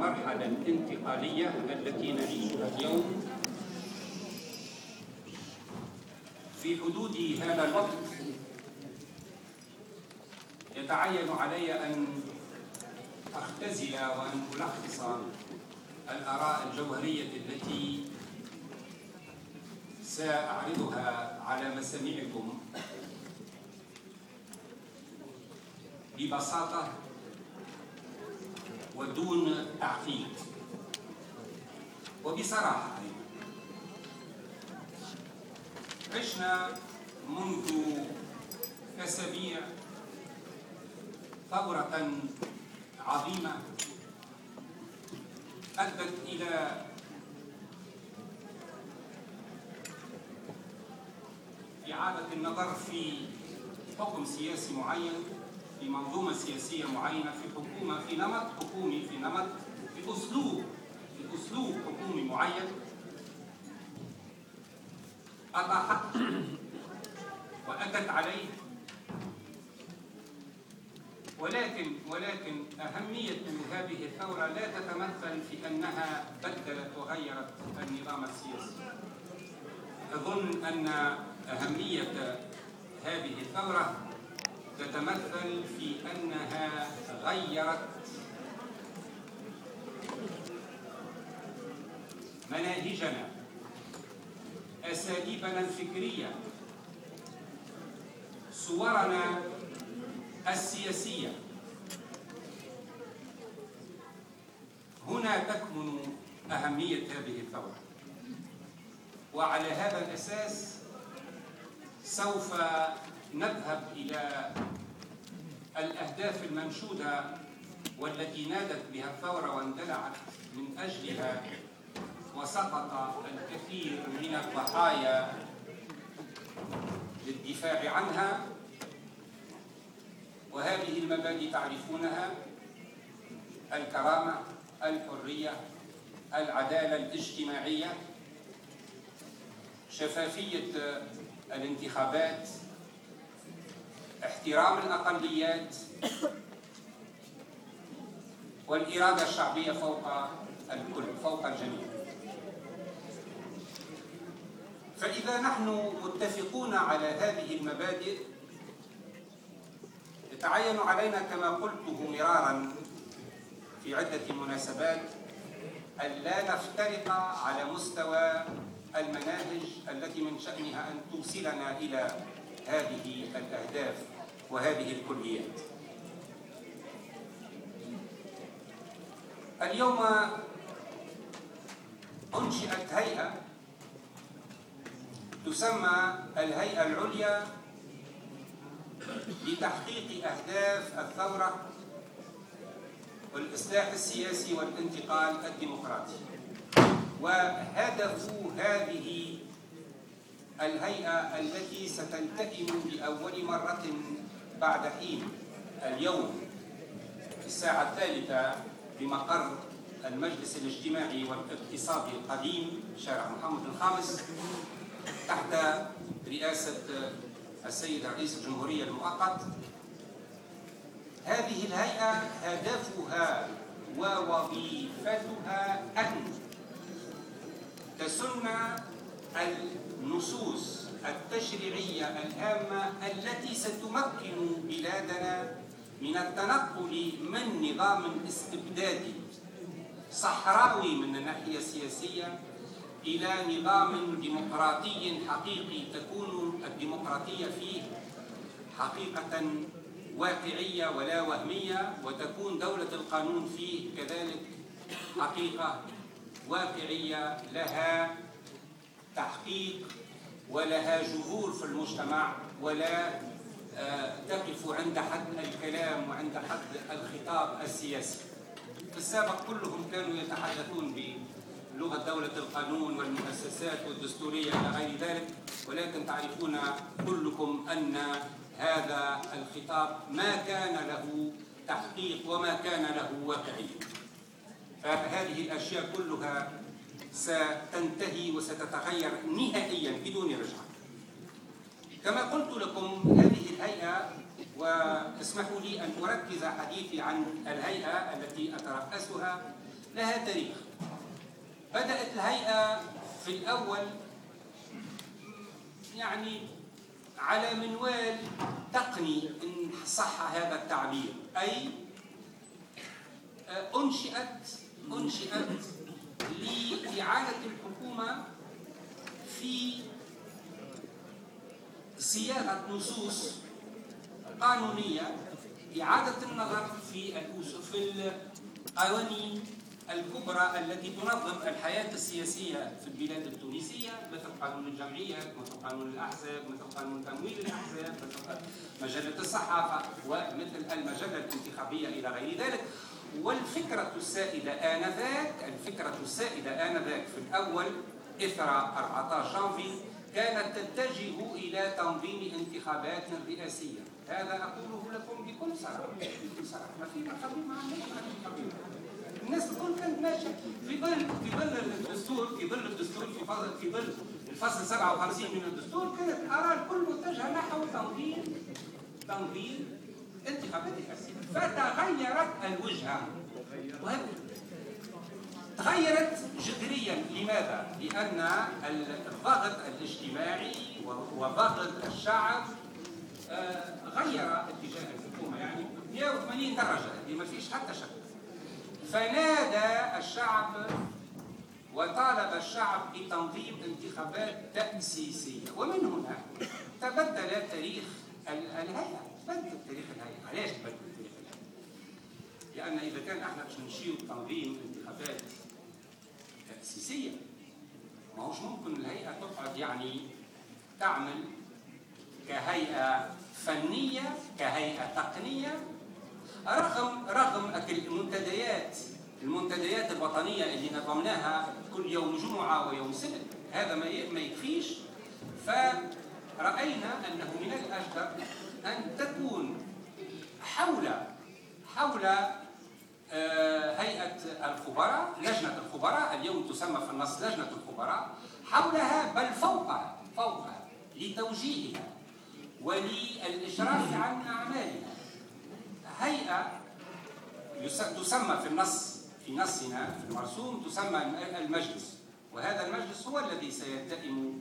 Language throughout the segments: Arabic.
المرحلة الانتقالية التي نعيشها اليوم. في حدود هذا الوقت يتعين علي أن أختزل وأن ألخص الآراء الجوهرية التي سأعرضها على مسامعكم ببساطة ودون تعقيد وبصراحة. عشنا منذ أسابيع ثورة عظيمة أدت إلى إعادة النظر في حكم سياسي معين، في منظومة سياسية معينة، في حكومة، في نمط حكومي، في أسلوب حكومي معين أطاحت وأتت عليه. ولكن أهمية هذه الثورة لا تتمثل في أنها بدلت وغيرت النظام السياسي. أظن أن أهمية هذه الثورة تتمثل في أنها غيرت مناهجنا، أساليبنا الفكرية، صورنا السياسية. هنا تكمن أهمية هذه الثورة، وعلى هذا الأساس سوف نذهب إلى الأهداف المنشودة والتي نادت بها الثورة واندلعت من أجلها وسقط الكثير من الضحايا للدفاع عنها. وهذه المبادئ تعرفونها: الكرامة، الحرية، العدالة الاجتماعية، شفافية الانتخابات، احترام الأقليات، والإرادة الشعبية فوق الكل، فوق الجميع. فإذا نحن متفقون على هذه المبادئ يتعين علينا، كما قلته مرارا في عدة مناسبات، أن لا نفترق على مستوى المناهج التي من شأنها أن توصلنا إلى هذه الأهداف وهذه الكليات. اليوم أنشئت هيئة تسمى الهيئة العليا لتحقيق أهداف الثورة والإصلاح السياسي والانتقال الديمقراطي. وهدف هذه الهيئة التي ستلتئم لأول مرة بعد حين اليوم في الساعة 3 بمقر المجلس الاجتماعي والاقتصادي القديم شارع محمد الخامس تحت رئاسة السيد رئيس الجمهورية المؤقت. هذه الهيئة هدفها ووظيفتها أن تسن النصوص التشريعية الهامة التي ستمكن بلادنا من التنقل من نظام استبدادي صحراوي من الناحية السياسية إلى نظام ديمقراطي حقيقي، تكون الديمقراطية فيه حقيقة واقعية ولا وهمية، وتكون دولة القانون فيه كذلك حقيقة واقعية لها تحقيق ولها جذور في المجتمع، ولا تقف عند حد الكلام وعند حد الخطاب السياسي. في السابق كلهم كانوا يتحدثون بلغة دولة القانون والمؤسسات والدستورية إلى غير ذلك، ولكن تعرفون كلكم أن هذا الخطاب ما كان له تحقيق وما كان له واقعية. فهذه الأشياء كلها ستنتهي وستتغير نهائيا بدون رجعة. كما قلت لكم، هذه الهيئة، واسمحوا لي أن أركز حديثي عن الهيئة التي أترأسها، لها تاريخ. بدأت الهيئة في الأول يعني على منوال تقني إن صح هذا التعبير، أي أنشئت لإعادة الحكومة في صياغة نصوص قانونية، إعادة النظر في القوانين الكبرى التي تنظم الحياة السياسية في البلاد التونسية، مثل قانون الجمعيات، مثل قانون الأحزاب، مثل قانون تمويل الأحزاب، مثل مجلة الصحافة، ومثل المجلة الانتخابية إلى غير ذلك. والفكرة السائدة آنذاك في الأول إثر 14 جانفي كانت تتجه إلى تنظيم انتخابات رئاسية. هذا أقوله لكم بكل صراحة، ما في مرحبا مع الناس الكل كانت ماشية في ظل الدستور، في ظل الفصل 57 من الدستور، كانت الآراء الكل متجهة نحو تنظيم انتخابات رئاسية. فتغيرت الوجهة، تغيرت جذريا. لماذا؟ لأن الضغط الاجتماعي وضغط الشعب غير اتجاه الحكومة يعني 180 درجة، اللي ما فيش حتى شك. فنادى الشعب وطالب الشعب بتنظيم انتخابات تأسيسية، ومن هنا تبدل تاريخ الهيئة. علاش تبدل تاريخ الهيئة؟ لأن إذا كان احنا باش نمشيو بتنظيم انتخابات تأسيسية، ما هوش ممكن الهيئة تقعد يعني تعمل كهيئة فنية، كهيئة تقنية، رغم المنتديات الوطنية اللي نظمناها كل يوم جمعة ويوم سبت، هذا ما يكفيش. فرأينا أنه من الأجدر أن تكون حول هيئة الخبراء، لجنة الخبراء، اليوم تسمى في النص لجنة الخبراء، حولها بل فوقها لتوجيهها وللإشراف عن أعمالها هيئة تسمى في نصنا في المرسوم تسمى المجلس. وهذا المجلس هو الذي سيلتئم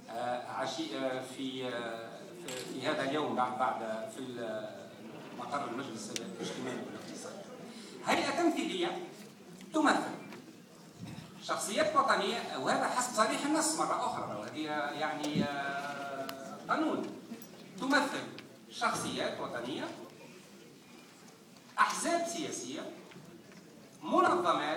في هذا اليوم بعد في مقر المجلس الاجتماعي والاقتصادي. هيئة تمثيلية تمثل شخصيات وطنية، وهذا حسب صريح النص مرة أخرى، وهذه يعني قانون. تمثل شخصيات وطنية، أحزاب سياسية، منظمات